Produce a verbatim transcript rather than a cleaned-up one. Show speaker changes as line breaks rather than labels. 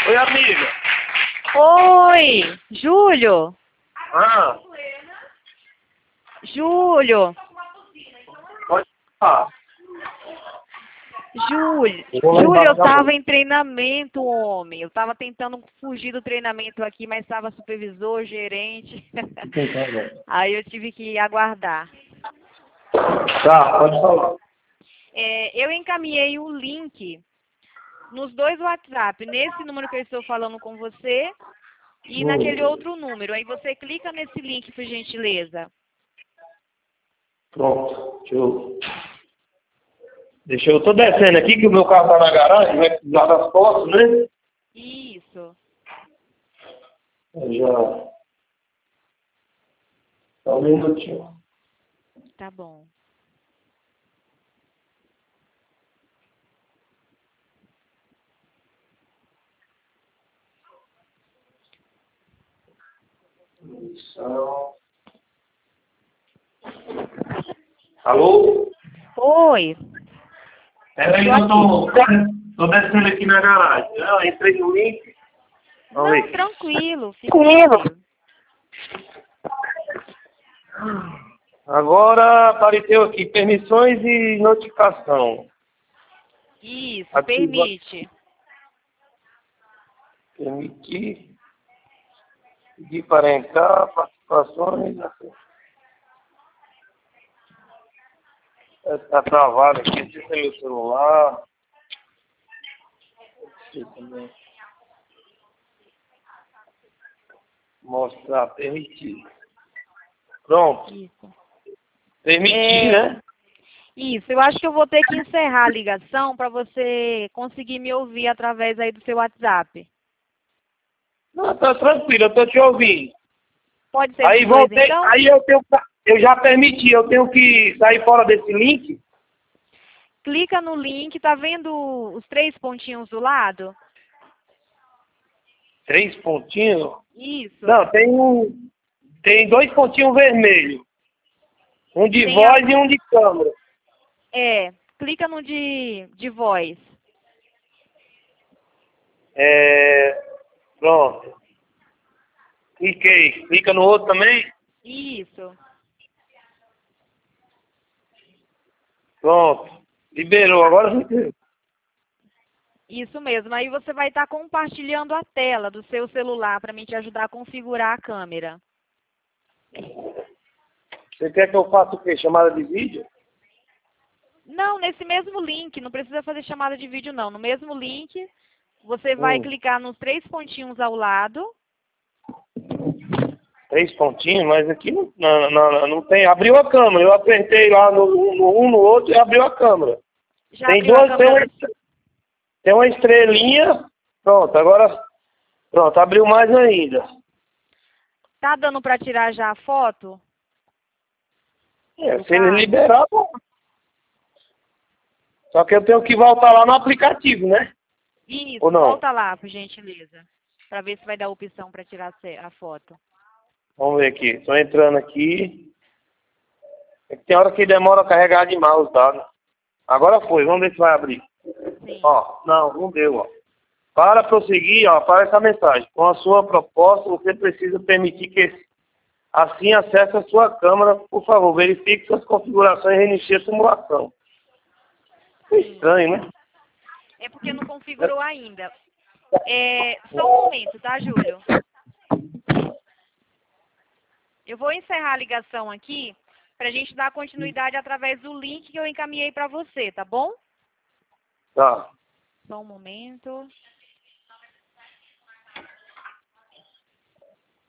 Oi, amiga.
Oi, Júlio.
Ah,
Júlio.
pode falar.
Júlio.
Eu vou lá
Júlio, eu
embaixo da
tava
moça.
em treinamento, homem. Eu tava tentando fugir do treinamento aqui, mas estava supervisor, gerente. Aí eu tive que aguardar.
Tá, pode falar.
É, eu encaminhei o link nos dois WhatsApp, nesse número que eu estou falando com você e
Hum.
naquele outro número. Aí você clica nesse link, por gentileza.
Pronto, deixa eu... Deixa eu... Tô descendo aqui que o meu carro tá na garagem, vai precisar das fotos, né?
Isso.
Eu já... Só um minutinho.
Tá bom.
Missão. Alô?
Oi.
Peraí, eu tô... Tô descendo aqui na garagem. Eu entrei no link. Vamos
Não,
ver.
tranquilo. Fica tranquilo.
Agora apareceu aqui permissões e notificação.
Isso,
Ativa.
permite.
Permitir. Pedir para entrar, participações. Está travado aqui, deixa eu ver meu celular. Deixa eu também. Mostrar, permitir. Pronto.
Isso.
Permitir,
É,
né?
isso, eu acho que eu vou ter que encerrar a ligação para você conseguir me ouvir através aí do seu WhatsApp.
Não, tá tranquilo, eu tô te ouvindo.
Pode ser
Aí
dos dois,
voltei,
então?
aí eu tenho, eu já permiti, eu tenho que sair fora desse link.
Clica no link, tá vendo os três pontinhos do lado?
Três pontinhos?
Isso.
Não, tem um, tem dois pontinhos vermelhos. Um de
Tem a-
voz e um de câmera.
É, clica no de, de voz.
É, pronto. Cliquei. Clica no outro também.
Isso.
Pronto. Liberou. Agora liberou.
Isso mesmo. Aí você vai estar compartilhando a tela do seu celular para mim te ajudar a configurar a câmera.
Você quer que eu faça o quê? Chamada de vídeo?
Não, nesse mesmo link, não precisa fazer chamada de vídeo não. No mesmo link, você vai
Hum.
clicar nos três pontinhos ao lado.
Três pontinhos, mas aqui não, não, não, não tem. Abriu a câmera. Eu apertei lá no, no um, no outro e abriu a câmera.
Já
Tem
abriu a
duas, tem uma,
câmera do...
tem uma estrelinha. Pronto, agora. Pronto, abriu mais ainda.
Tá dando para tirar já a foto?
É,
Do
se ele
carro?
liberar, bom. Só que eu tenho que voltar lá no aplicativo, né?
Isso,
Ou não?
volta lá, por gentileza. Para ver se vai dar opção para tirar a foto.
Vamos ver aqui. Estou entrando aqui. É que tem hora que demora a carregar demais os dados. Agora foi. Vamos ver se vai abrir.
Sim.
Ó, não, não deu, ó. Para prosseguir, ó, aparece a mensagem. Com a sua proposta, você precisa permitir que assim acesse a sua câmera. Por favor, verifique suas configurações e reinicie a simulação. É estranho, né?
É porque não configurou ainda. É, só um momento, tá, Júlio? Eu vou encerrar a ligação aqui para a gente dar continuidade através do link que eu encaminhei para você, tá bom?
Tá.
Só um momento.